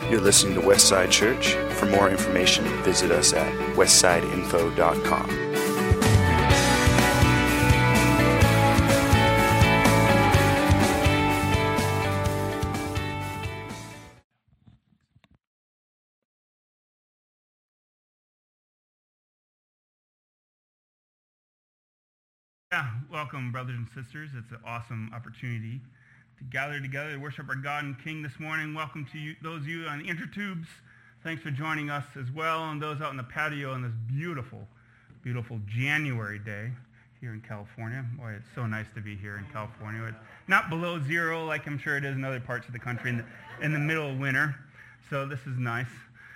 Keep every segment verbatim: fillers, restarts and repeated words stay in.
You're listening to Westside Church. For more information, visit us at westside info dot com. Yeah, welcome, brothers and sisters. It's an awesome opportunity to gather together to worship our God and King this morning. Welcome to you, those of you on the intertubes. Thanks for joining us as well, and those out in the patio on this beautiful, beautiful January day here in California. Boy, it's so nice to be here in California. It's not below zero like I'm sure it is in other parts of the country in the, in the middle of winter, so this is nice.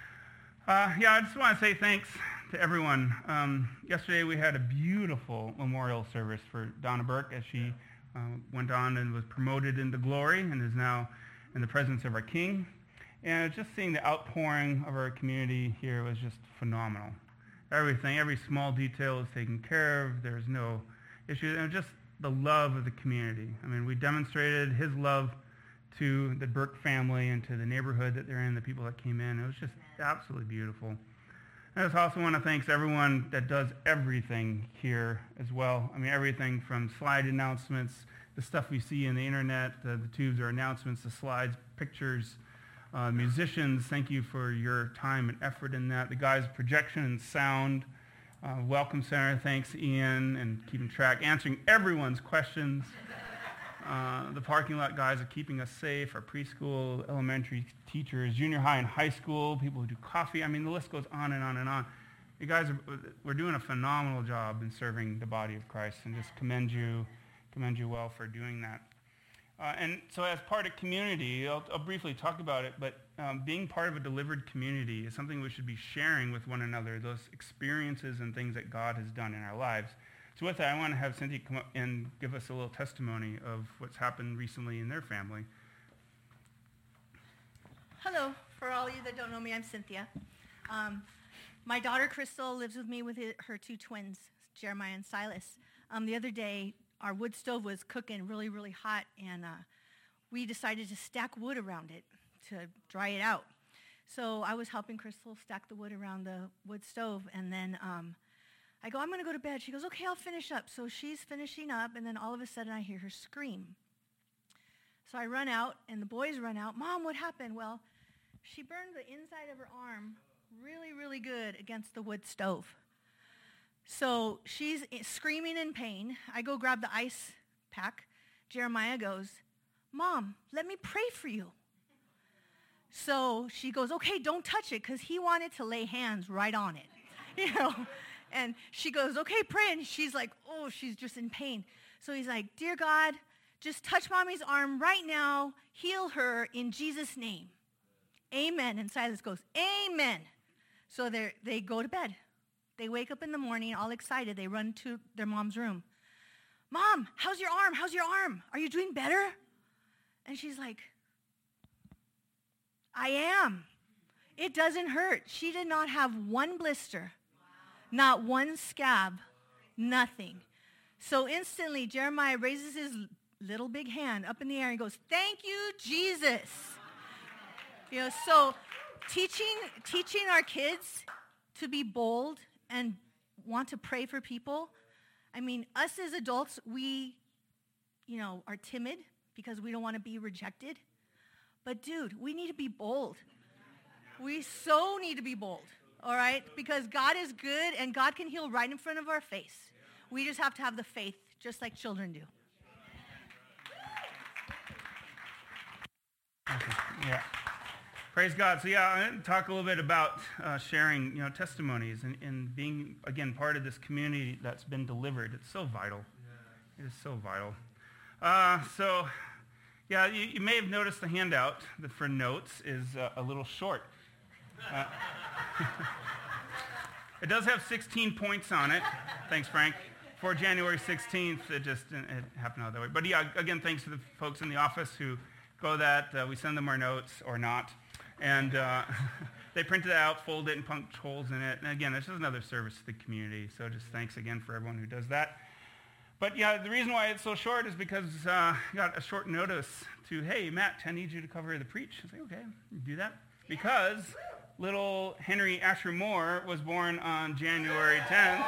Uh, yeah, I just want to say thanks to everyone. Um, yesterday we had a beautiful memorial service for Donna Burke as she uh, went on and was promoted into glory and is now in the presence of our King. And just seeing the outpouring of our community here was just phenomenal. Everything, every small detail is taken care of. There's no issues. And just the love of the community. I mean, we demonstrated his love to the Burke family and to the neighborhood that they're in, the people that came in. It was just absolutely beautiful. I just also want to thank everyone that does everything here as well. I mean, everything from slide announcements, the stuff we see in the internet, uh, the tubes or announcements, the slides, pictures, uh, musicians, thank you for your time and effort in that. The guys, projection and sound, uh, Welcome Center, thanks Ian, and keeping track, answering everyone's questions. Uh, the parking lot guys are keeping us safe, our preschool, elementary teachers, junior high and high school, people who do coffee. I mean, the list goes on and on and on. You guys, are, we're doing a phenomenal job in serving the body of Christ, and just commend you, commend you well for doing that. Uh, and so as part of community, I'll, I'll briefly talk about it, but um, being part of a delivered community is something we should be sharing with one another, those experiences and things that God has done in our lives. So with that, I want to have Cynthia come up and give us a little testimony of what's happened recently in their family. Hello. For all of you that don't know me, I'm Cynthia. Um, my daughter, Crystal, lives with me with her two twins, Jeremiah and Silas. Um, the other day, our wood stove was cooking really, really hot, and uh, we decided to stack wood around it to dry it out. So I was helping Crystal stack the wood around the wood stove, and then um, I go, I'm going to go to bed. She goes, okay, I'll finish up. So she's finishing up, and then all of a sudden I hear her scream. So I run out, and the boys run out. Mom, what happened? Well, she burned the inside of her arm really, really good against the wood stove. So she's screaming in pain. I go grab the ice pack. Jeremiah goes, Mom, let me pray for you. So she goes, okay, don't touch it, because he wanted to lay hands right on it, you know. And she goes, okay, pray. And she's like, oh, she's just in pain. So he's like, dear God, just touch Mommy's arm right now. Heal her in Jesus' name. Amen. And Silas goes, amen. So they they go to bed. They wake up in the morning all excited. They run to their mom's room. Mom, how's your arm? How's your arm? Are you doing better? And she's like, I am. It doesn't hurt. She did not have one blister. Not one scab, nothing. So instantly, Jeremiah raises his little big hand up in the air and goes, thank you, Jesus. You know, so teaching teaching our kids to be bold and want to pray for people. I mean, us as adults, we, you know, are timid because we don't want to be rejected. But dude, we need to be bold. We so need to be bold. All right? Because God is good, and God can heal right in front of our face. We just have to have the faith, just like children do. Okay. Yeah. Praise God. So yeah, I'm going to talk a little bit about uh, sharing, you know, testimonies and, and being, again, part of this community that's been delivered. It's so vital. It is so vital. Uh, so, yeah, you, you may have noticed the handout that for notes is uh, a little short. Uh, it does have sixteen points on it. Thanks, Frank. For January sixteenth, it just it happened out that way. But yeah, again, thanks to the folks in the office who go that. Uh, we send them our notes or not. And uh, they print it out, fold it, and punch holes in it. And again, this is another service to the community. So just thanks again for everyone who does that. But yeah, the reason why it's so short is because uh, I got a short notice to, hey, Matt, I need you to cover the preach. I was like, okay, do that. because little Henry Asher Moore was born on January tenth.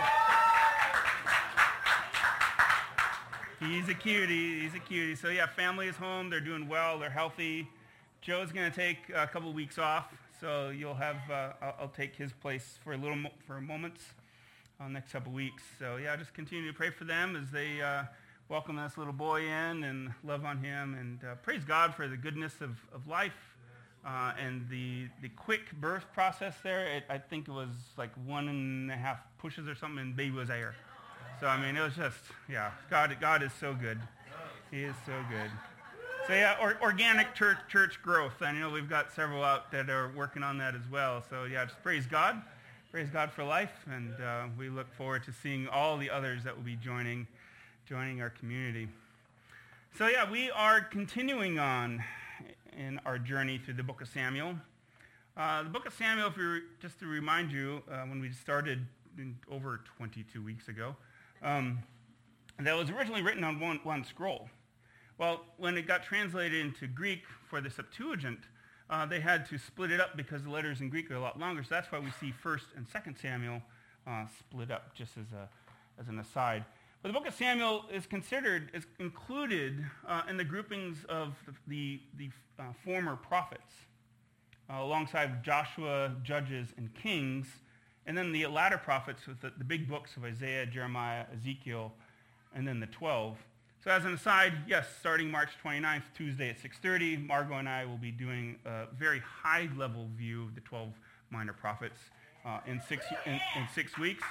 He's a cutie. He's a cutie. So yeah, family is home. They're doing well. They're healthy. Joe's going to take a couple of weeks off, so you'll have. Uh, I'll, I'll take his place for a little mo- for moments uh, next couple of weeks. So yeah, just continue to pray for them as they uh, welcome this little boy in and love on him, and uh, praise God for the goodness of, of life uh, and the the quick birth process there. It, I think it was like one and a half pushes or something, and baby was air. So, I mean, it was just, yeah, God God is so good. He is so good. So, yeah, or, organic church church growth. I know we've got several out that are working on that as well. So, yeah, just praise God. Praise God for life. And uh, we look forward to seeing all the others that will be joining, joining our community. So, yeah, we are continuing on in our journey through the book of Samuel. Uh, the book of Samuel, if we just to remind you, uh, when we started in, over twenty-two weeks ago, Um, that was originally written on one, one scroll. Well, when it got translated into Greek for the Septuagint, uh, they had to split it up because the letters in Greek are a lot longer. So that's why we see First and Second Samuel uh, split up, just as a as an aside. But the book of Samuel is considered, is included uh, in the groupings of the the, the uh, former prophets, uh, alongside Joshua, Judges, and Kings. And then the latter prophets with the, the big books of Isaiah, Jeremiah, Ezekiel, and then the twelve. So as an aside, yes, starting March twenty-ninth, Tuesday at six thirty, Margot and I will be doing a very high-level view of the twelve minor prophets uh, in six in, in six weeks.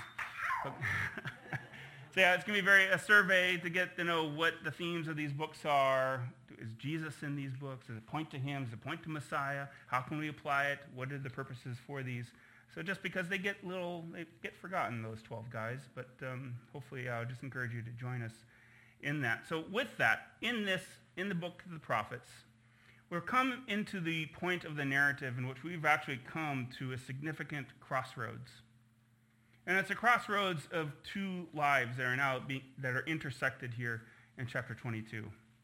So yeah, it's going to be very a survey to get to know what the themes of these books are. Is Jesus in these books? Does it point to him? Does it point to Messiah? How can we apply it? What are the purposes for these? So just because they get little, they get forgotten, those twelve guys, but um, hopefully I'll just encourage you to join us in that. So with that, in this, in the book of the prophets, we're come into the point of the narrative in which we've actually come to a significant crossroads. And it's a crossroads of two lives that are now being, that are intersected here in chapter twenty-two.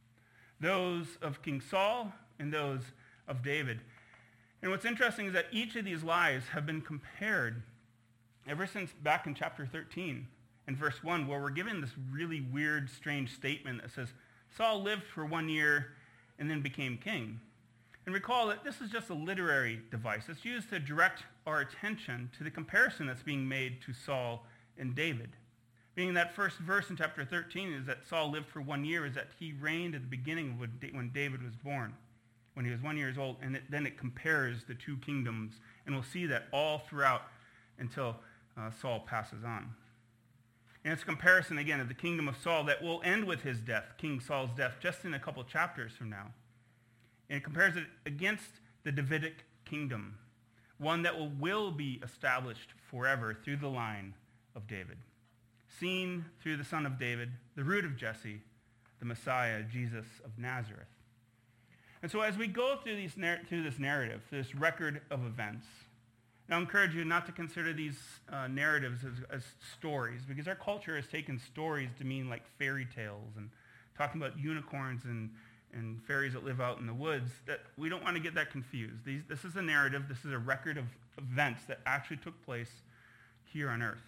Those of King Saul and those of David. And what's interesting is that each of these lives have been compared ever since back in chapter thirteen in verse one, where we're given this really weird, strange statement that says, Saul lived for one year and then became king. And recall that this is just a literary device. It's used to direct our attention to the comparison that's being made to Saul and David. Meaning that first verse in chapter thirteen is that Saul lived for one year, is that he reigned at the beginning of when David was born, when he was one year old, and it, then it compares the two kingdoms. And we'll see that all throughout until uh, Saul passes on. And it's a comparison, again, of the kingdom of Saul that will end with his death, King Saul's death, just in a couple chapters from now. And it compares it against the Davidic kingdom, one that will, will be established forever through the line of David. Seen through the son of David, the root of Jesse, the Messiah, Jesus of Nazareth. And so as we go through, these, through this narrative, this record of events, and I'll encourage you not to consider these uh, narratives as, as stories, because our culture has taken stories to mean like fairy tales and talking about unicorns and, and fairies that live out in the woods. That we don't want to get that confused. These, this is a narrative. This is a record of events that actually took place here on earth.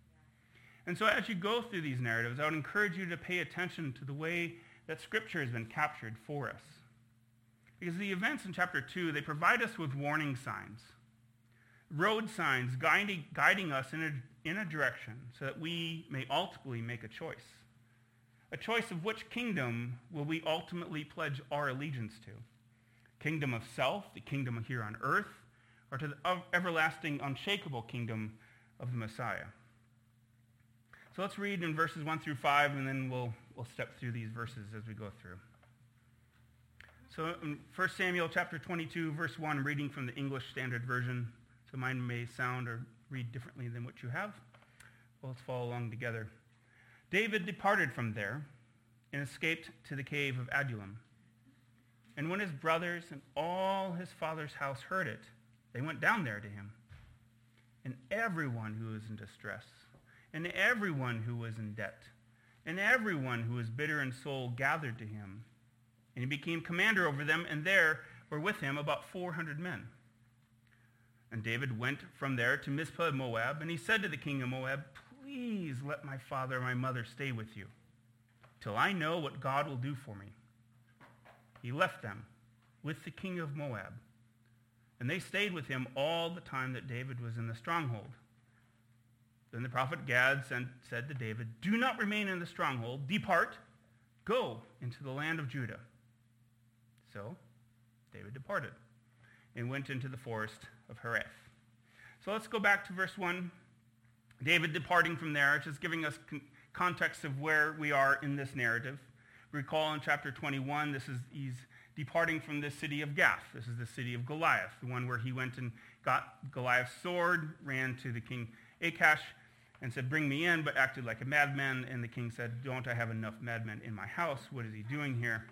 And so as you go through these narratives, I would encourage you to pay attention to the way that Scripture has been captured for us. Because the events in chapter two, they provide us with warning signs, road signs guiding, guiding us in a, in a direction so that we may ultimately make a choice. A choice of which kingdom will we ultimately pledge our allegiance to. Kingdom of self, the kingdom here on earth, or to the everlasting, unshakable kingdom of the Messiah. So let's read in verses one through five, and then we'll, we'll step through these verses as we go through. So in First Samuel chapter twenty-two, verse one, I'm reading from the English Standard Version. So mine may sound or read differently than what you have. Well, let's follow along together. David departed from there and escaped to the cave of Adullam. And when his brothers and all his father's house heard it, they went down there to him. And everyone who was in distress, and everyone who was in debt, and everyone who was bitter in soul gathered to him. And he became commander over them, and there were with him about four hundred men. And David went from there to Mizpah of Moab, and he said to the king of Moab, please let my father and my mother stay with you, till I know what God will do for me. He left them with the king of Moab, and they stayed with him all the time that David was in the stronghold. Then the prophet Gad sent, said to David, do not remain in the stronghold. Depart, go into the land of Judah. So David departed and went into the forest of Hereth. So let's go back to verse one. David departing from there, just giving us con- context of where we are in this narrative. Recall in chapter twenty-one, this is he's departing from the city of Gath. This is the city of Goliath, the one where he went and got Goliath's sword, ran to the king Achash, and said, bring me in, but acted like a madman. And the king said, don't I have enough madmen in my house? What is he doing here?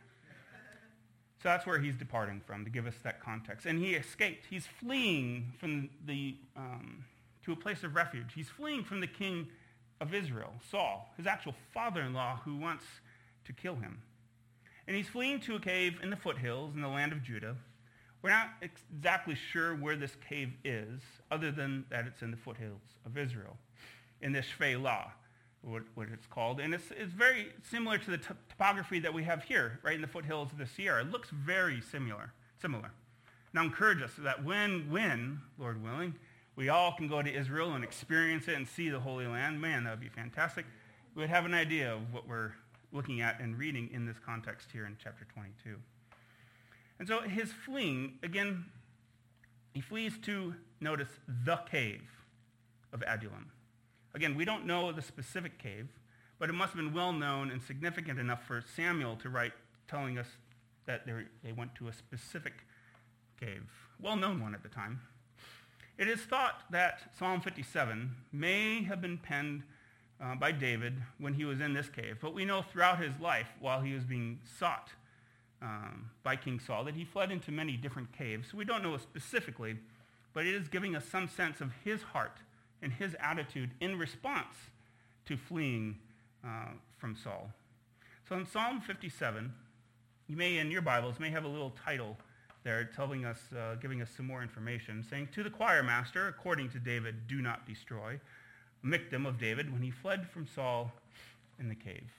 So that's where he's departing from, to give us that context. And he escaped. He's fleeing from the um, to a place of refuge. He's fleeing from the king of Israel, Saul, his actual father-in-law, who wants to kill him. And he's fleeing to a cave in the foothills in the land of Judah. We're not exactly sure where this cave is, other than that it's in the foothills of Israel, in the Shephelah, what, what it's called. And it's, it's very similar to the t- topography that we have here, right in the foothills of the Sierra. It looks very similar. similar. Now encourage us that when, when, Lord willing, we all can go to Israel and experience it and see the Holy Land, man, that would be fantastic. We would have an idea of what we're looking at and reading in this context here in chapter twenty-two. And so his fleeing, again, he flees to, notice, the cave of Adullam. Again, we don't know the specific cave, but it must have been well known and significant enough for Samuel to write telling us that they went to a specific cave, well-known one at the time. It is thought that Psalm fifty-seven may have been penned uh, by David when he was in this cave, but we know throughout his life, while he was being sought um, by King Saul, that he fled into many different caves. So we don't know specifically, but it is giving us some sense of his heart and his attitude in response to fleeing uh, from Saul. So in Psalm fifty-seven, you may, in your Bibles, may have a little title there telling us, uh, giving us some more information, saying, to the choir master, according to David, do not destroy, a Miktam of David when he fled from Saul in the cave.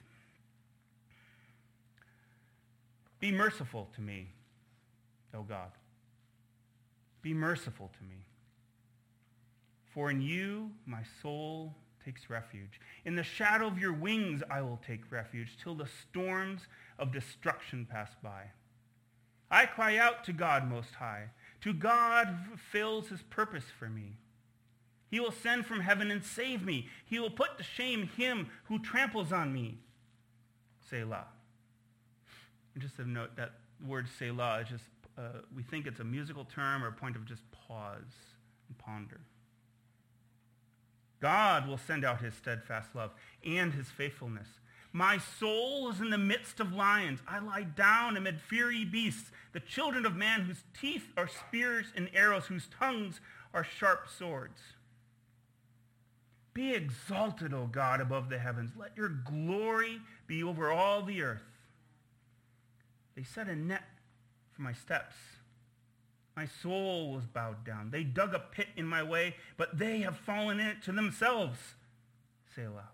Be merciful to me, O God. Be merciful to me. For in you my soul takes refuge. In the shadow of your wings I will take refuge till the storms of destruction pass by. I cry out to God Most High, to God who fulfills his purpose for me. He will send from heaven and save me. He will put to shame him who tramples on me. Selah. And just to note, that word Selah is just, uh, we think it's a musical term or a point of just pause and ponder. God will send out his steadfast love and his faithfulness. My soul is in the midst of lions. I lie down amid fiery beasts, the children of man whose teeth are spears and arrows, whose tongues are sharp swords. Be exalted, O God, above the heavens. Let your glory be over all the earth. They set a net for my steps. My soul was bowed down. They dug a pit in my way, but they have fallen in it to themselves. Selah.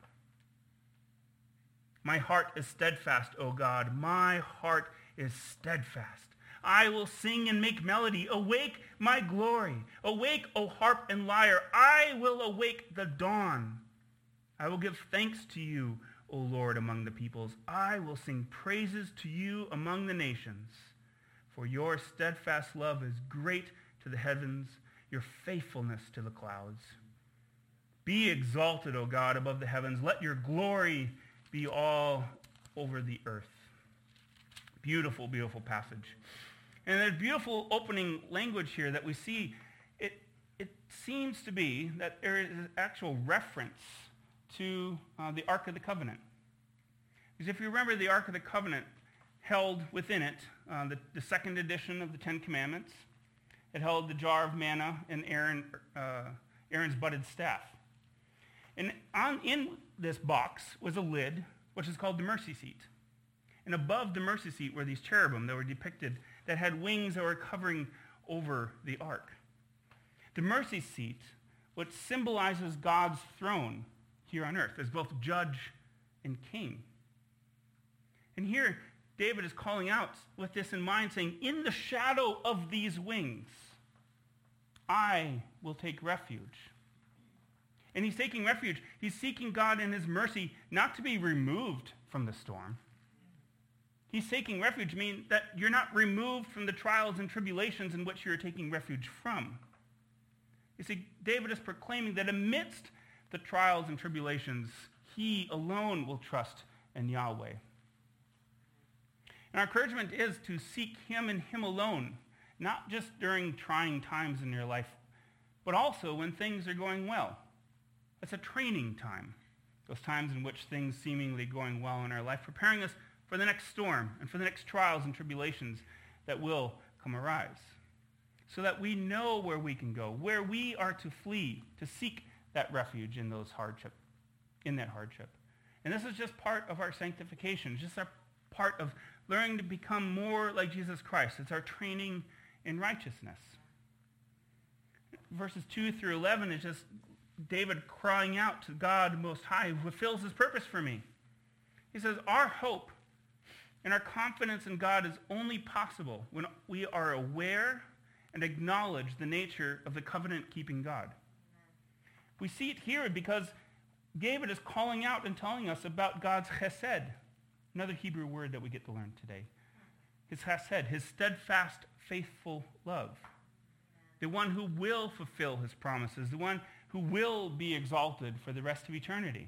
My heart is steadfast, O God. My heart is steadfast. I will sing and make melody. Awake, my glory. Awake, O harp and lyre. I will awake the dawn. I will give thanks to you, O Lord, among the peoples. I will sing praises to you among the nations. For your steadfast love is great to the heavens, your faithfulness to the clouds. Be exalted, O God, above the heavens. Let your glory be all over the earth. Beautiful, beautiful passage. And there's beautiful opening language here that we see. It, it seems to be that there is an actual reference to uh, the Ark of the Covenant. Because if you remember, the Ark of the Covenant held within it uh, the, the second edition of the Ten Commandments. It held the jar of manna and Aaron, uh, Aaron's budded staff. And on, in this box was a lid, which is called the mercy seat. And above the mercy seat were these cherubim that were depicted that had wings that were covering over the ark. The mercy seat, which symbolizes God's throne here on earth as both judge and king. And here, David is calling out with this in mind, saying, in the shadow of these wings, I will take refuge. And he's taking refuge. He's seeking God in his mercy not to be removed from the storm. He's taking refuge, meaning that you're not removed from the trials and tribulations in which you're taking refuge from. You see, David is proclaiming that amidst the trials and tribulations, he alone will trust in Yahweh. And our encouragement is to seek him and him alone, not just during trying times in your life, but also when things are going well. It's a training time, those times in which things seemingly going well in our life, preparing us for the next storm and for the next trials and tribulations that will come arise, so that we know where we can go, where we are to flee, to seek that refuge in those hardship, in that hardship. And this is just part of our sanctification, just a part of learning to become more like Jesus Christ. It's our training in righteousness. Verses two through eleven is just David crying out to God Most High, who fulfills his purpose for me. He says, our hope and our confidence in God is only possible when we are aware and acknowledge the nature of the covenant-keeping God. We see it here because David is calling out and telling us about God's chesed, another Hebrew word that we get to learn today. His chesed, his steadfast, faithful love. The one who will fulfill his promises, the one who will be exalted for the rest of eternity.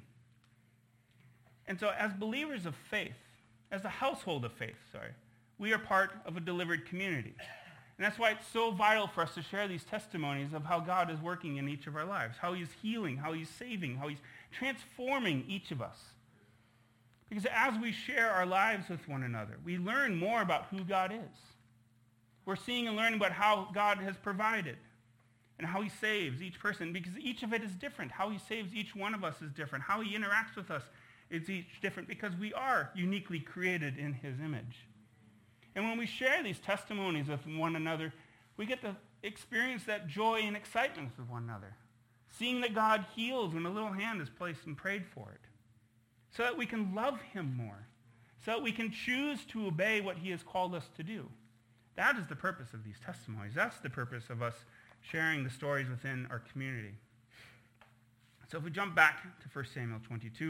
And so as believers of faith, as a household of faith, sorry, we are part of a delivered community. And that's why it's so vital for us to share these testimonies of how God is working in each of our lives, how he's healing, how he's saving, how he's transforming each of us. Because as we share our lives with one another, we learn more about who God is. We're seeing and learning about how God has provided and how he saves each person, because each of it is different. How he saves each one of us is different. How he interacts with us is each different, because we are uniquely created in his image. And when we share these testimonies with one another, we get to experience that joy and excitement with one another, seeing that God heals when a little hand is placed and prayed for it, so that we can love him more, so that we can choose to obey what he has called us to do. That is the purpose of these testimonies. That's the purpose of us sharing the stories within our community. So if we jump back to First Samuel twenty-two,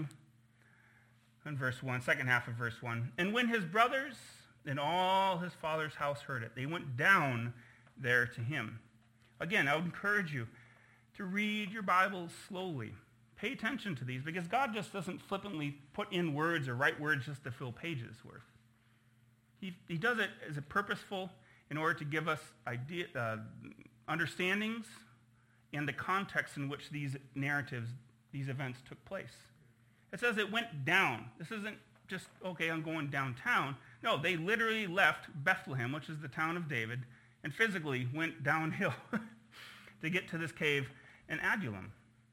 and verse one, second half of verse one. And when his brothers and all his father's house heard it, they went down there to him. Again, I would encourage you to read your Bibles slowly. Pay attention to these, because God just doesn't flippantly put in words or write words just to fill pages worth. He, he does it as a purposeful in order to give us idea, uh, understandings and the context in which these narratives, these events took place. It says it went down. This isn't just, okay, I'm going downtown. No, they literally left Bethlehem, which is the town of David, and physically went downhill to get to this cave in Adullam.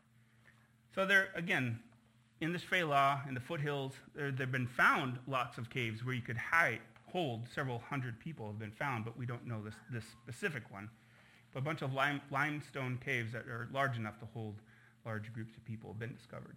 So there, again, in this Phelah, in the foothills, there have been found lots of caves where you could hide, hold several hundred people have been found, but we don't know this, this specific one. But a bunch of lime, limestone caves that are large enough to hold large groups of people have been discovered.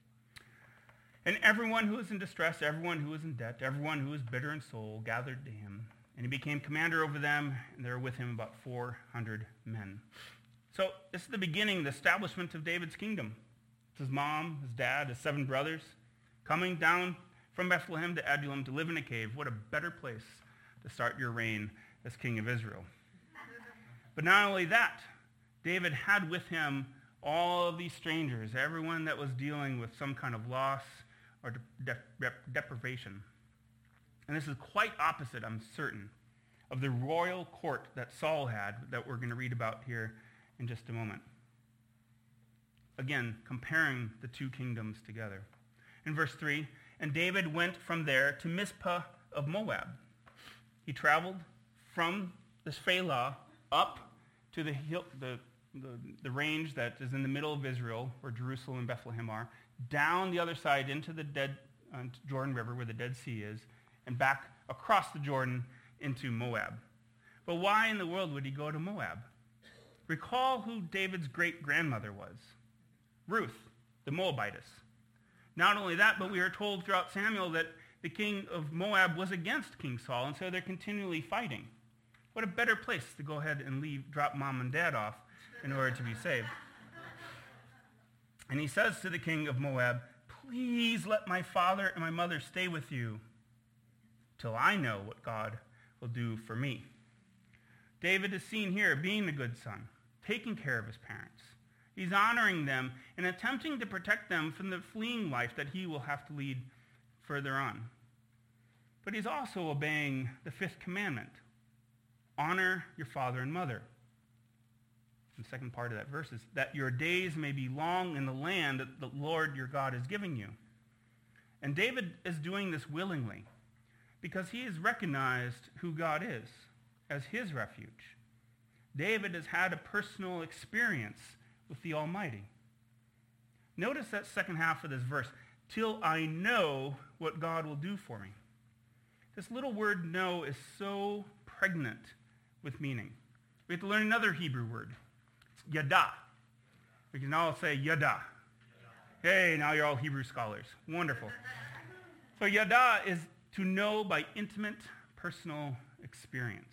And everyone who was in distress, everyone who was in debt, everyone who was bitter in soul gathered to him. And he became commander over them, and there were with him about four hundred men. So this is the beginning, the establishment of David's kingdom. It's his mom, his dad, his seven brothers, coming down from Bethlehem to Adullam to live in a cave. What a better place to start your reign as king of Israel. But not only that, David had with him all of these strangers, everyone that was dealing with some kind of loss or de- de- deprivation. And this is quite opposite, I'm certain, of the royal court that Saul had that we're going to read about here in just a moment. Again, comparing the two kingdoms together. In verse three, and David went from there to Mizpah of Moab. He traveled from this Phelah up to the, hill, the, the, the range that is in the middle of Israel, where Jerusalem and Bethlehem are, down the other side into the dead uh, Jordan River, where the Dead Sea is, and back across the Jordan into Moab. But why in the world would he go to Moab? Recall who David's great-grandmother was. Ruth, the Moabitess. Not only that, but we are told throughout Samuel that the king of Moab was against King Saul, and so they're continually fighting. What a better place to go ahead and leave, drop mom and dad off in order to be saved. And he says to the king of Moab, please let my father and my mother stay with you till I know what God will do for me. David is seen here being a good son, taking care of his parents. He's honoring them and attempting to protect them from the fleeing life that he will have to lead further on. But he's also obeying the fifth commandment. Honor your father and mother. The second part of that verse is that your days may be long in the land that the Lord your God is giving you. And David is doing this willingly because he has recognized who God is as his refuge. David has had a personal experience with the Almighty. Notice that second half of this verse, till I know what God will do for me. This little word know is so pregnant with meaning. We have to learn another Hebrew word. It's yada. We can all say yada. Hey, now you're all Hebrew scholars. Wonderful. So yada is to know by intimate personal experience.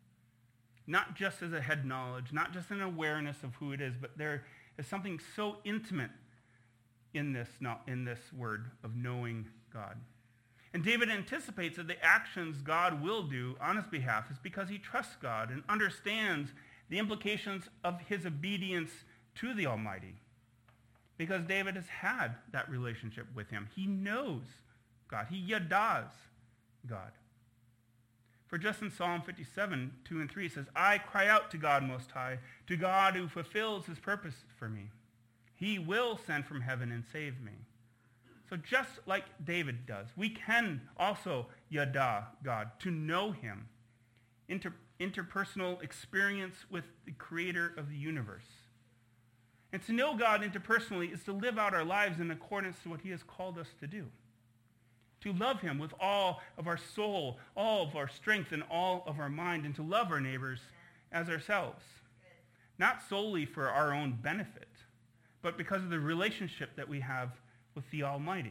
Not just as a head knowledge, not just an awareness of who it is, but there is something so intimate in this, in this word of knowing God. And David anticipates that the actions God will do on his behalf is because he trusts God and understands the implications of his obedience to the Almighty. Because David has had that relationship with him. He knows God. He yadas God. For just in Psalm fifty-seven, two and three, it says, I cry out to God Most High, to God who fulfills his purpose for me. He will send from heaven and save me. So just like David does, we can also yada God, to know him, inter- interpersonal experience with the creator of the universe. And to know God interpersonally is to live out our lives in accordance to what he has called us to do. To love him with all of our soul, all of our strength, and all of our mind, and to love our neighbors as ourselves. Not solely for our own benefit, but because of the relationship that we have with the Almighty.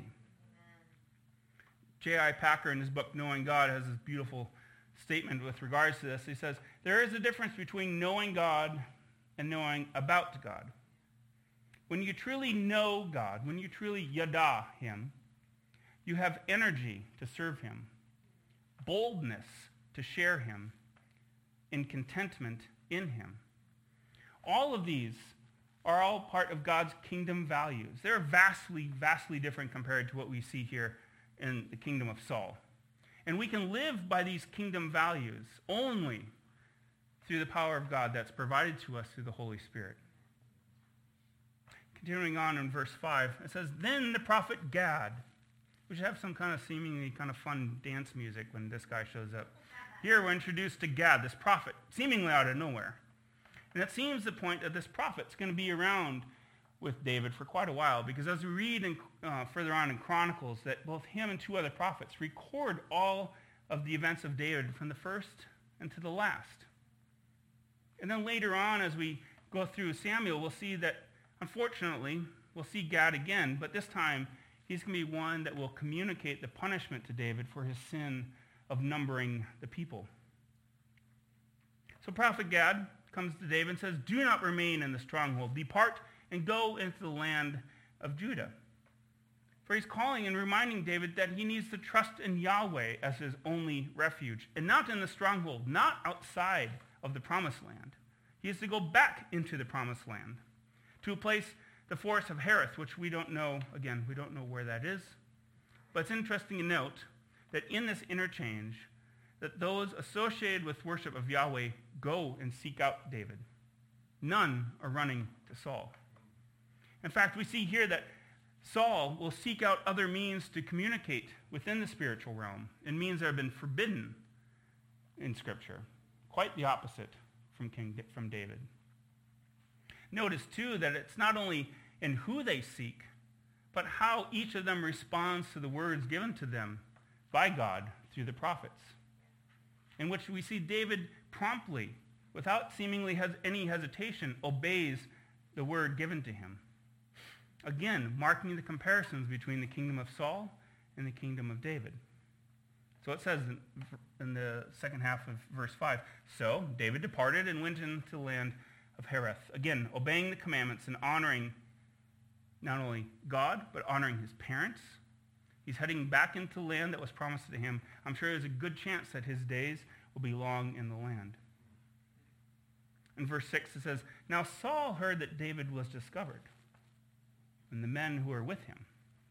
J I Packer, in his book, Knowing God, has this beautiful statement with regards to this. He says, there is a difference between knowing God and knowing about God. When you truly know God, when you truly yada him, you have energy to serve him, boldness to share him, and contentment in him. All of these are all part of God's kingdom values. They're vastly, vastly different compared to what we see here in the kingdom of Saul. And we can live by these kingdom values only through the power of God that's provided to us through the Holy Spirit. Continuing on in verse five, it says, then the prophet Gad, we should have some kind of seemingly kind of fun dance music when this guy shows up. Here we're introduced to Gad, this prophet, seemingly out of nowhere. And it seems the point that this prophet's going to be around with David for quite a while, because as we read in, uh, further on in Chronicles, that both him and two other prophets record all of the events of David from the first and to the last. And then later on, as we go through Samuel, we'll see that, unfortunately, we'll see Gad again, but this time he's going to be one that will communicate the punishment to David for his sin of numbering the people. So Prophet Gad comes to David and says, do not remain in the stronghold. Depart and go into the land of Judah. For he's calling and reminding David that he needs to trust in Yahweh as his only refuge, and not in the stronghold, not outside of the promised land. He is to go back into the promised land, to a place, the forest of Hereth, which we don't know, again, we don't know where that is. But it's interesting to note that in this interchange, that those associated with worship of Yahweh go and seek out David. None are running to Saul. In fact, we see here that Saul will seek out other means to communicate within the spiritual realm, and means that have been forbidden in Scripture. Quite the opposite from King from David. Notice, too, that it's not only in who they seek, but how each of them responds to the words given to them by God through the prophets, in which we see David promptly without seemingly has any hesitation, obeys the word given to him. Again, marking the comparisons between the kingdom of Saul and the kingdom of David. So it says in, in the second half of verse five, so David departed and went into the land of Hereth. Again, obeying the commandments and honoring not only God, but honoring his parents. He's heading back into the land that was promised to him. I'm sure there's a good chance that his days will be long in the land. In verse six it says, now Saul heard that David was discovered, and the men who were with him.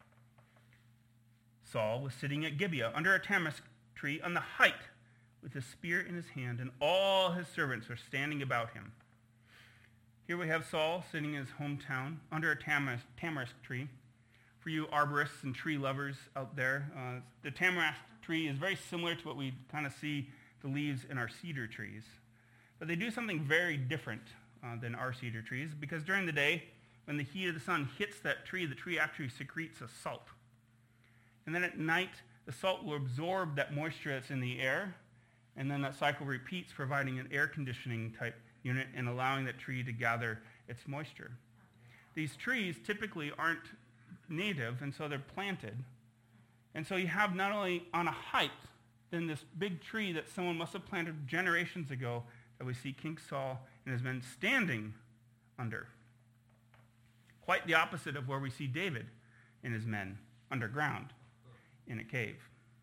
Saul was sitting at Gibeah under a tamarisk tree on the height with a spear in his hand, and all his servants are standing about him. Here we have Saul sitting in his hometown under a tamarisk, tamarisk tree. For you arborists and tree lovers out there, uh, the tamarisk tree is very similar to what we kind of see the leaves in our cedar trees. But they do something very different uh, than our cedar trees, because during the day, when the heat of the sun hits that tree, the tree actually secretes a salt. And then at night, the salt will absorb that moisture that's in the air, and then that cycle repeats, providing an air conditioning type unit and allowing that tree to gather its moisture. These trees typically aren't native, and so they're planted. And so you have not only on a height, then this big tree that someone must have planted generations ago that we see King Saul and his men standing under. Quite the opposite of where we see David and his men underground in a cave.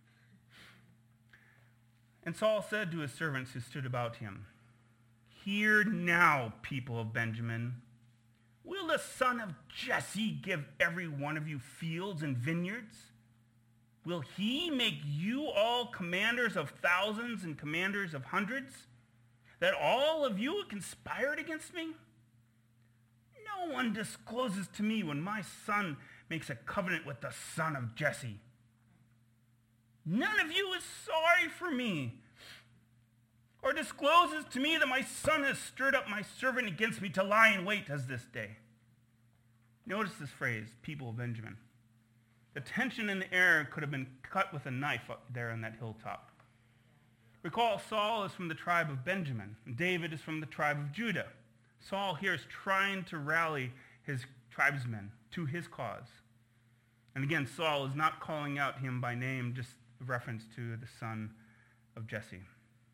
And Saul said to his servants who stood about him, hear now, people of Benjamin, will the son of Jesse give every one of you fields and vineyards? Will he make you all commanders of thousands and commanders of hundreds, that all of you conspired against me? No one discloses to me when my son makes a covenant with the son of Jesse. None of you is sorry for me, or discloses to me that my son has stirred up my servant against me to lie in wait as this day. Notice this phrase, people of Benjamin. The tension in the air could have been cut with a knife up there on that hilltop. Recall, Saul is from the tribe of Benjamin, and David is from the tribe of Judah. Saul here is trying to rally his tribesmen to his cause. And again, Saul is not calling out him by name, just a reference to the son of Jesse.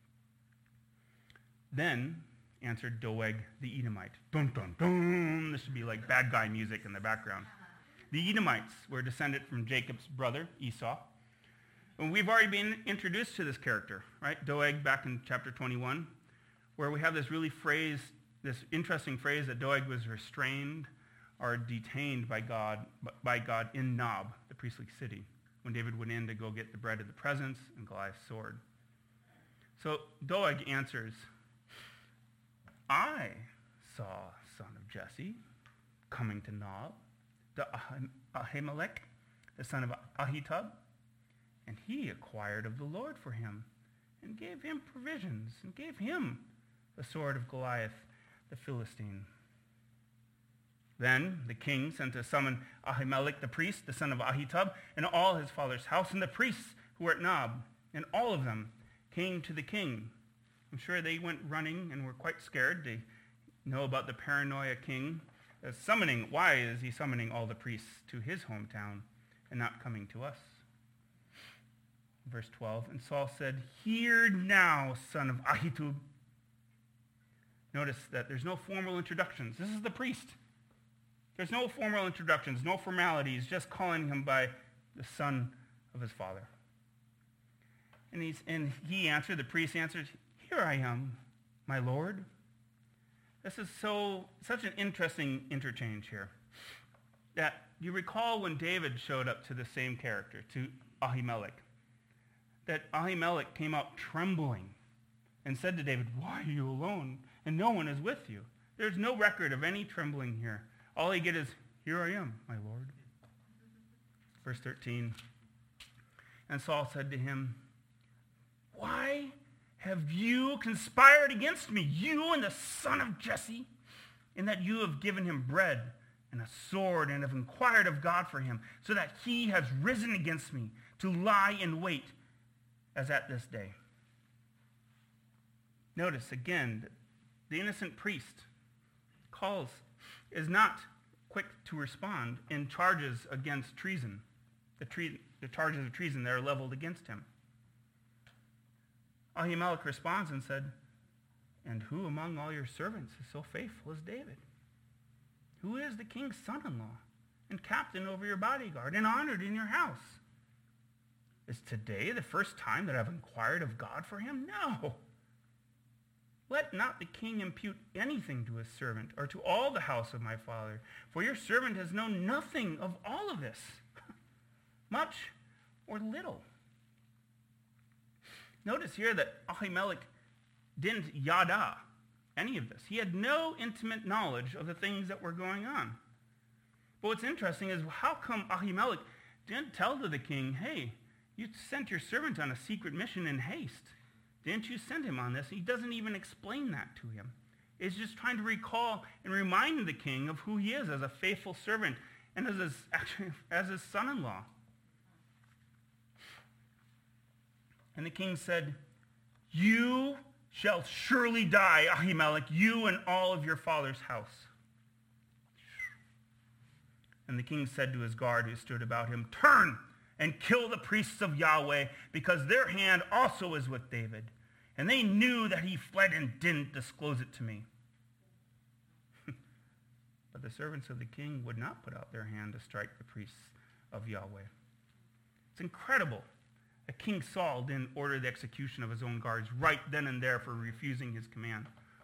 Then answered Doeg the Edomite. Dun, dun, dun. This should be like bad guy music in the background. The Edomites were descended from Jacob's brother, Esau. And we've already been introduced to this character, right? Doeg back in chapter twenty-one, where we have this really phrase, this interesting phrase that Doeg was restrained or detained by God, by God in Nob, the priestly city, when David went in to go get the bread of the presence and Goliath's sword. So Doeg answers, I saw son of Jesse coming to Nob, the Ahimelech, the son of Ahitub, and he inquired of the Lord for him and gave him provisions and gave him the sword of Goliath, the Philistine. Then the king sent to summon Ahimelech the priest, the son of Ahitub, and all his father's house, and the priests who were at Nob, and all of them came to the king. I'm sure they went running and were quite scared. They know about the paranoia king uh, summoning. Why is he summoning all the priests to his hometown and not coming to us? Verse twelve, and Saul said, hear now, son of Ahitub. Notice that there's no formal introductions. This is the priest. There's no formal introductions, no formalities, just calling him by the son of his father. And, he's, and he answered, the priest answered, here I am, my Lord. This is so such an interesting interchange here. That you recall when David showed up to the same character, to Ahimelech, that Ahimelech came out trembling and said to David, why are you alone? And no one is with you. There's no record of any trembling here. All he gets is, here I am, my Lord. Verse thirteen, and Saul said to him, why have you conspired against me, you and the son of Jesse, in that you have given him bread and a sword and have inquired of God for him, so that he has risen against me to lie in wait as at this day? Notice again, the innocent priest, calls, is not quick to respond in charges against treason, the, tre- the charges of treason that are leveled against him. Ahimelech responds and said, "And who among all your servants is so faithful as David? Who is the king's son-in-law and captain over your bodyguard and honored in your house? Is today the first time that I've inquired of God for him? No. Let not the king impute anything to his servant or to all the house of my father, for your servant has known nothing of all of this, much or little." Notice here that Ahimelech didn't yada any of this. He had no intimate knowledge of the things that were going on. But what's interesting is, how come Ahimelech didn't tell to the king, "Hey, you sent your servant on a secret mission in haste. Didn't you send him on this?" He doesn't even explain that to him. He's just trying to recall and remind the king of who he is as a faithful servant and as his, actually, as his son-in-law. And the king said, "You shall surely die, Ahimelech, you and all of your father's house." And the king said to his guard who stood about him, "Turn and kill the priests of Yahweh, because their hand also is with David. And they knew that he fled and didn't disclose it to me." But the servants of the king would not put out their hand to strike the priests of Yahweh. It's incredible that King Saul didn't order the execution of his own guards right then and there for refusing his command.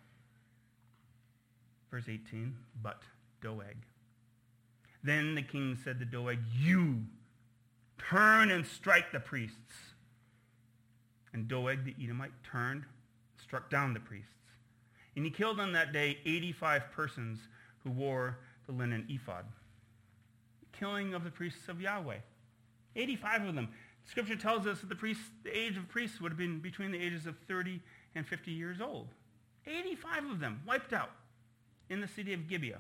Verse eighteen, but Doeg. Then the king said to Doeg, "You turn and strike the priests." And Doeg the Edomite turned, struck down the priests. And he killed on that day eighty-five persons who wore the linen ephod. The killing of the priests of Yahweh. eighty-five of them. Scripture tells us that the priests, the age of priests would have been between the ages of thirty and fifty years old. eighty-five of them wiped out in the city of Gibeah.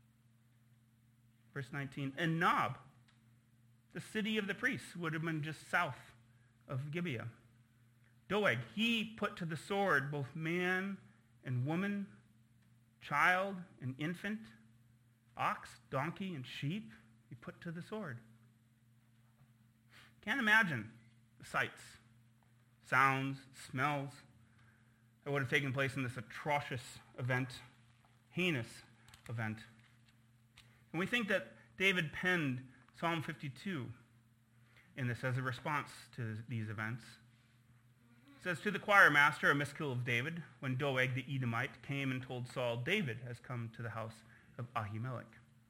Verse nineteen, and Nob, the city of the priests, would have been just south of Gibeah. Doeg, he put to the sword both man and woman, child and infant, ox, donkey, and sheep. He put to the sword. Can't imagine the sights, sounds, smells that would have taken place in this atrocious event, heinous event. And we think that David penned Psalm fifty-two in this as a response to these events. It says, to the choir master, a miscall of David, when Doeg the Edomite came and told Saul, David has come to the house of Ahimelech.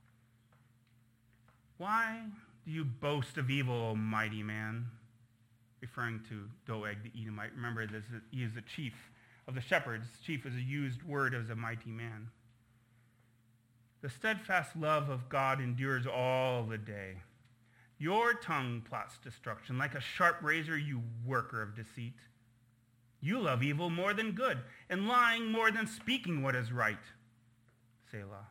Why do you boast of evil, O mighty man? Referring to Doeg the Edomite. Remember, this is, he is the chief of the shepherds. Chief is a used word as a mighty man. The steadfast love of God endures all the day. Your tongue plots destruction. Like a sharp razor, you worker of deceit. You love evil more than good, and lying more than speaking what is right. Selah.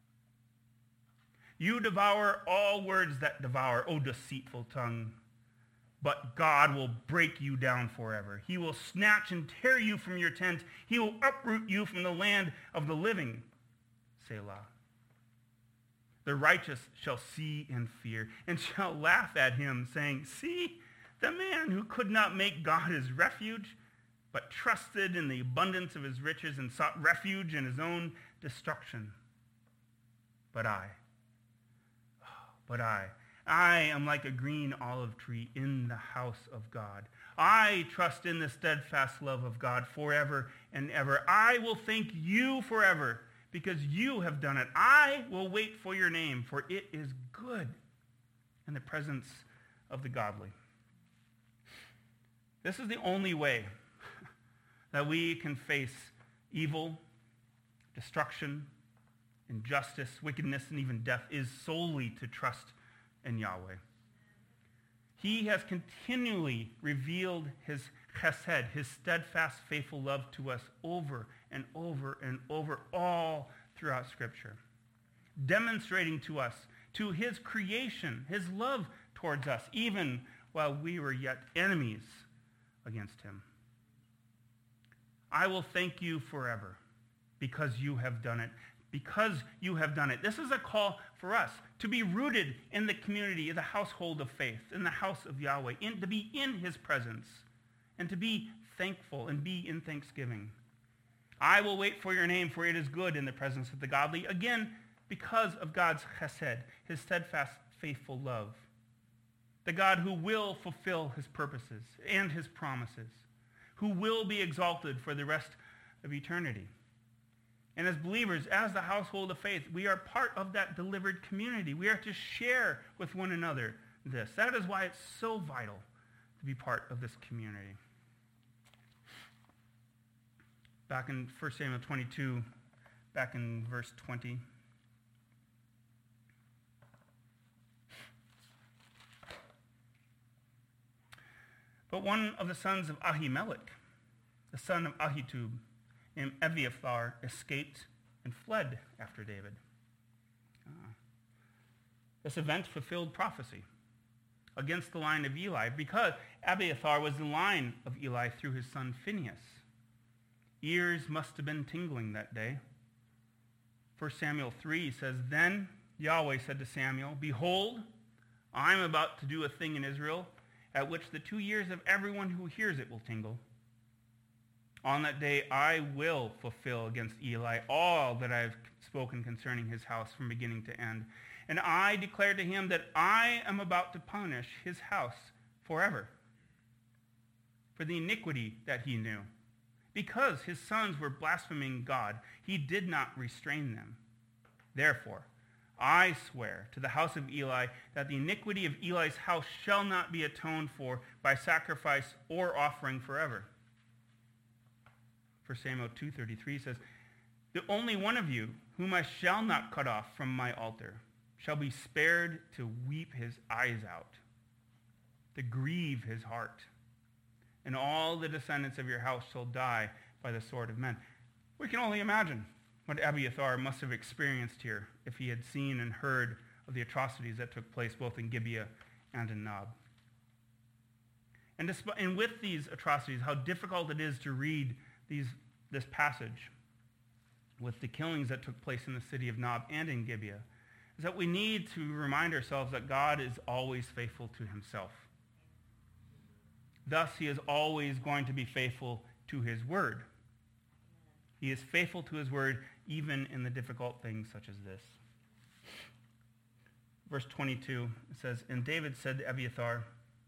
You devour all words that devour, O deceitful tongue. But God will break you down forever. He will snatch and tear you from your tent. He will uproot you from the land of the living. Selah. The righteous shall see and fear, and shall laugh at him, saying, see, the man who could not make God his refuge, but trusted in the abundance of his riches and sought refuge in his own destruction. But I, but I, I am like a green olive tree in the house of God. I trust in the steadfast love of God forever and ever. I will thank you forever, because you have done it. I will wait for your name, for it is good in the presence of the godly. This is the only way that we can face evil, destruction, injustice, wickedness, and even death, is solely to trust in Yahweh. He has continually revealed his chesed, his steadfast, faithful love to us over and over and over, all throughout Scripture, demonstrating to us, to his creation, his love towards us, even while we were yet enemies against him. I will thank you forever, because you have done it. Because you have done it. This is a call for us to be rooted in the community, in the household of faith, in the house of Yahweh, in, to be in his presence, and to be thankful and be in thanksgiving. I will wait for your name, for it is good in the presence of the godly. Again, because of God's chesed, his steadfast, faithful love. The God who will fulfill his purposes and his promises, who will be exalted for the rest of eternity. And as believers, as the household of faith, we are part of that delivered community. We are to share with one another this. That is why it's so vital to be part of this community. Back in First Samuel twenty-two, back in verse twenty. But one of the sons of Ahimelech, the son of Ahitub, named Abiathar, escaped and fled after David. Ah. This event fulfilled prophecy against the line of Eli, because Abiathar was the line of Eli through his son Phinehas. Ears must have been tingling that day. First Samuel three says, Then Yahweh said to Samuel, Behold, I am about to do a thing in Israel at which the two ears of everyone who hears it will tingle. On that day I will fulfill against Eli all that I have spoken concerning his house from beginning to end. And I declare to him that I am about to punish his house forever for the iniquity that he knew. Because his sons were blaspheming God, he did not restrain them. Therefore, I swear to the house of Eli that the iniquity of Eli's house shall not be atoned for by sacrifice or offering forever. First Samuel two thirty-three says, The only one of you whom I shall not cut off from my altar shall be spared to weep his eyes out, to grieve his heart. And all the descendants of your house shall die by the sword of men. We can only imagine what Abiathar must have experienced here if he had seen and heard of the atrocities that took place both in Gibeah and in Nob. And, despite, and with these atrocities, how difficult it is to read these, this passage with the killings that took place in the city of Nob and in Gibeah, is that we need to remind ourselves that God is always faithful to himself. Thus, he is always going to be faithful to his word. He is faithful to his word even in the difficult things such as this. Verse twenty-two, it says, And David said to Abiathar,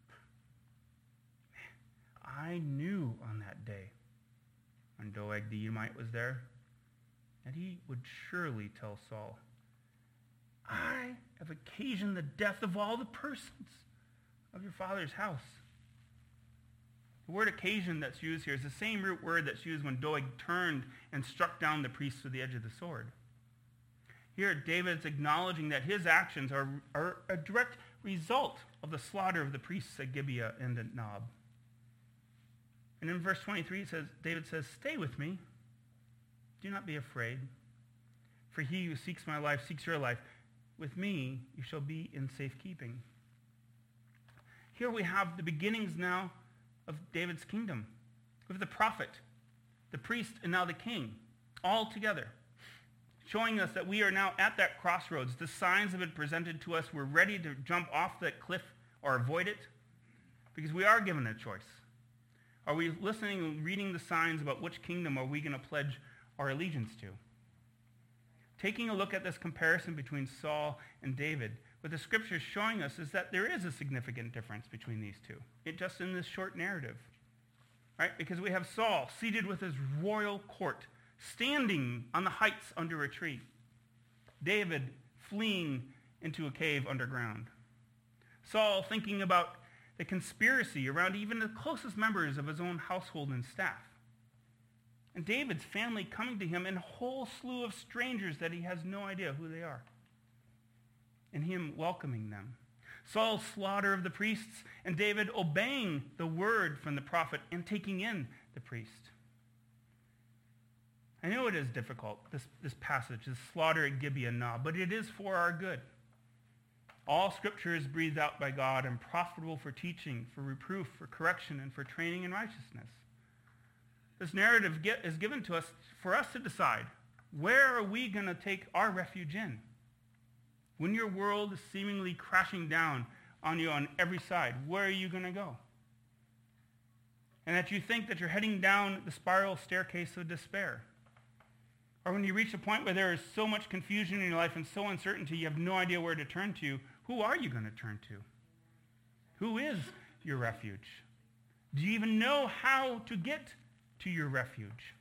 I knew on that day, when Doeg the Edomite was there, that he would surely tell Saul, I have occasioned the death of all the persons of your father's house. The word occasion that's used here is the same root word that's used when Doeg turned and struck down the priests with the edge of the sword. Here, David's acknowledging that his actions are, are a direct result of the slaughter of the priests at Gibeah and at Nob. And in verse twenty-three, it says, David says, Stay with me. Do not be afraid. For he who seeks my life seeks your life. With me you shall be in safekeeping. Here we have the beginnings now of David's kingdom, with the prophet, the priest, and now the king, all together, showing us that we are now at that crossroads. The signs have been presented to us. We're ready to jump off that cliff or avoid it, because we are given a choice. Are we listening and reading the signs about which kingdom are we going to pledge our allegiance to? Taking a look at this comparison between Saul and David, what the scriptures showing us is that there is a significant difference between these two, it just in this short narrative, right? Because we have Saul seated with his royal court, standing on the heights under a tree. David fleeing into a cave underground. Saul thinking about the conspiracy around even the closest members of his own household and staff. And David's family coming to him in a whole slew of strangers that he has no idea who they are. And him welcoming them. Saul's slaughter of the priests, and David obeying the word from the prophet and taking in the priest. I know it is difficult, this, this passage, this slaughter at Gibeah and Nob, but it is for our good. All scripture is breathed out by God and profitable for teaching, for reproof, for correction, and for training in righteousness. This narrative get, is given to us for us to decide Where are we going to take our refuge in? When your world is seemingly crashing down on you on every side, where are you going to go? And that you think that you're heading down the spiral staircase of despair. Or when you reach a point where there is so much confusion in your life and so uncertainty, you have no idea where to turn to, who are you going to turn to? Who is your refuge? Do you even know how to get to your refuge?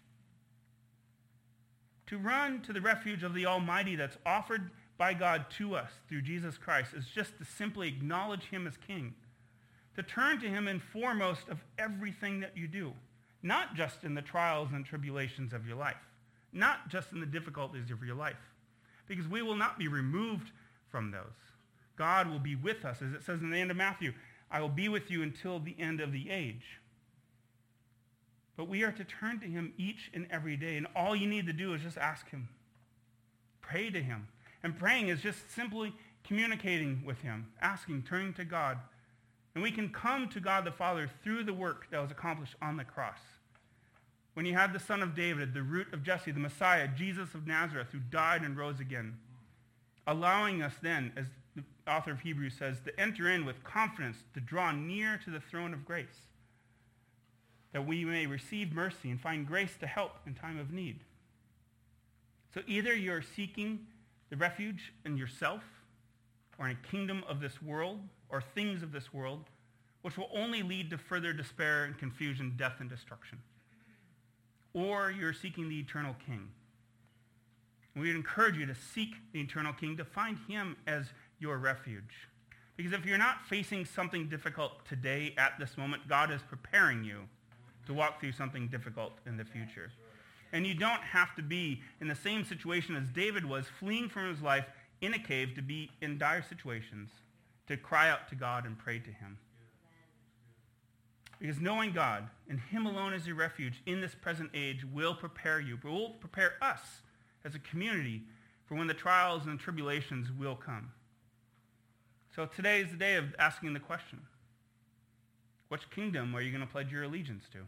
To run to the refuge of the Almighty that's offered by God to us through Jesus Christ is just to simply acknowledge him as King. To turn to him in foremost of everything that you do, not just in the trials and tribulations of your life, not just in the difficulties of your life, because we will not be removed from those. God will be with us, as it says in the end of Matthew, I will be with you until the end of the age. But we are to turn to him each and every day, and all you need to do is just ask him. Pray to him. And praying is just simply communicating with him, asking, turning to God. And we can come to God the Father through the work that was accomplished on the cross. When you had the Son of David, the root of Jesse, the Messiah, Jesus of Nazareth, who died and rose again, allowing us then, as the author of Hebrews says, to enter in with confidence, to draw near to the throne of grace, that we may receive mercy and find grace to help in time of need. So either you're seeking the refuge in yourself or in a kingdom of this world or things of this world, which will only lead to further despair and confusion, death and destruction. Or you're seeking the eternal King. And we'd encourage you to seek the eternal King, to find him as your refuge. Because if you're not facing something difficult today at this moment, God is preparing you to walk through something difficult in the future. And you don't have to be in the same situation as David was, fleeing from his life in a cave to be in dire situations, to cry out to God and pray to him. Because knowing God and him alone as your refuge in this present age will prepare you, but will prepare us as a community for when the trials and tribulations will come. So today is the day of asking the question, which kingdom are you going to pledge your allegiance to?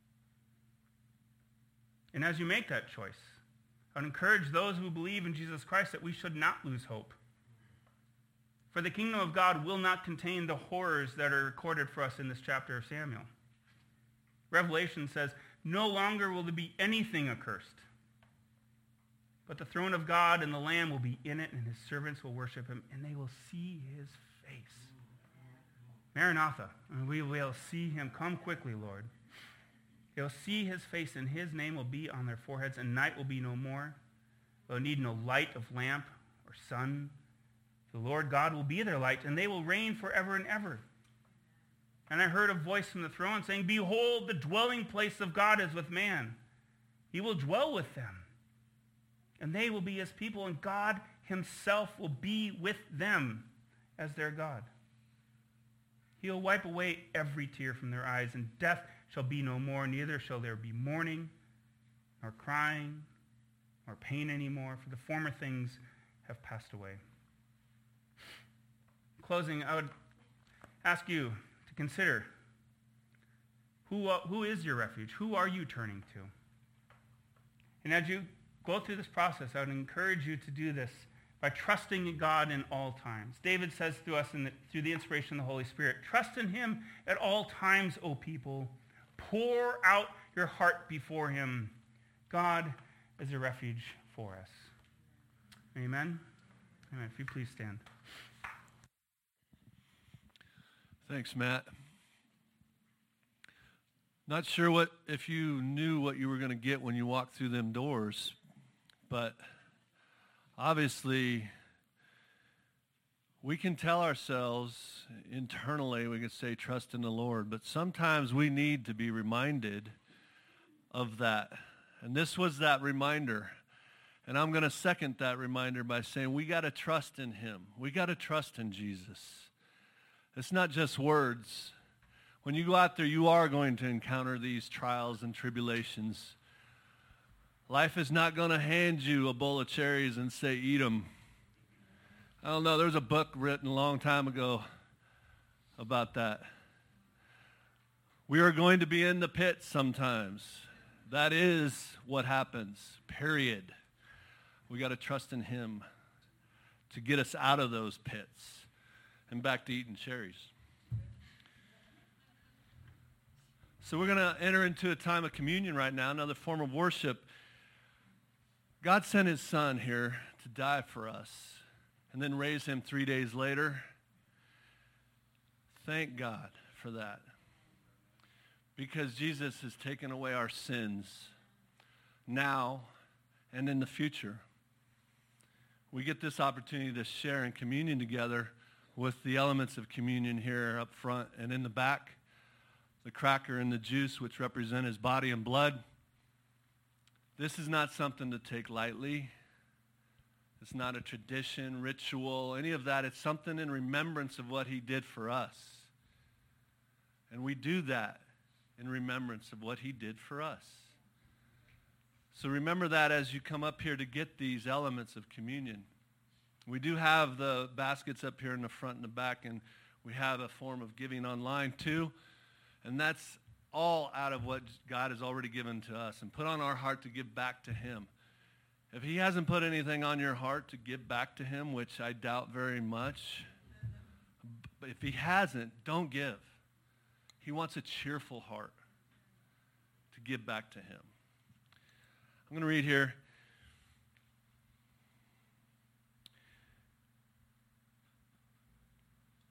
And as you make that choice, I would encourage those who believe in Jesus Christ that we should not lose hope. For the kingdom of God will not contain the horrors that are recorded for us in this chapter of Samuel. Revelation says, no longer will there be anything accursed, but the throne of God and the Lamb will be in it, and his servants will worship him, and they will see his face. Maranatha, and we will see him. Come quickly, Lord. They'll see his face, and his name will be on their foreheads, and night will be no more. They'll need no light of lamp or sun. The Lord God will be their light, and they will reign forever and ever. And I heard a voice from the throne saying, behold, the dwelling place of God is with man. He will dwell with them, and they will be his people, and God himself will be with them as their God. He will wipe away every tear from their eyes, and death shall be no more, neither shall there be mourning, nor crying, nor pain anymore, for the former things have passed away. In closing, I would ask you to consider, who, uh, who is your refuge? Who are you turning to? And as you go through this process, I would encourage you to do this by trusting in God in all times. David says to us in the, through the inspiration of the Holy Spirit, trust in him at all times, O people. Pour out your heart before him. God is a refuge for us. Amen? Amen. If you please stand. Thanks, Matt. Not sure what if you knew what you were going to get when you walked through them doors, but obviously we can tell ourselves internally, we can say trust in the Lord, but sometimes we need to be reminded of that. And this was that reminder. And I'm going to second that reminder by saying we got to trust in him. We got to trust in Jesus. It's not just words. When you go out there, you are going to encounter these trials and tribulations. Life is not going to hand you a bowl of cherries and say, eat them. I don't know, there was a book written a long time ago about that. We are going to be in the pit sometimes. That is what happens, period. We got to trust in him to get us out of those pits and back to eating cherries. So we're going to enter into a time of communion right now, another form of worship. God sent his son here to die for us and then raise him three days later. Thank God for that. Because Jesus has taken away our sins now and in the future. We get this opportunity to share in communion together with the elements of communion here up front and in the back. The cracker and the juice, which represent his body and blood. This is not something to take lightly. It's not a tradition, ritual, any of that. It's something in remembrance of what he did for us. And we do that in remembrance of what he did for us. So remember that as you come up here to get these elements of communion. We do have the baskets up here in the front and the back, and we have a form of giving online too. And that's all out of what God has already given to us and put on our heart to give back to him. If he hasn't put anything on your heart to give back to him, which I doubt very much, but if he hasn't, don't give. He wants a cheerful heart to give back to him. I'm going to read here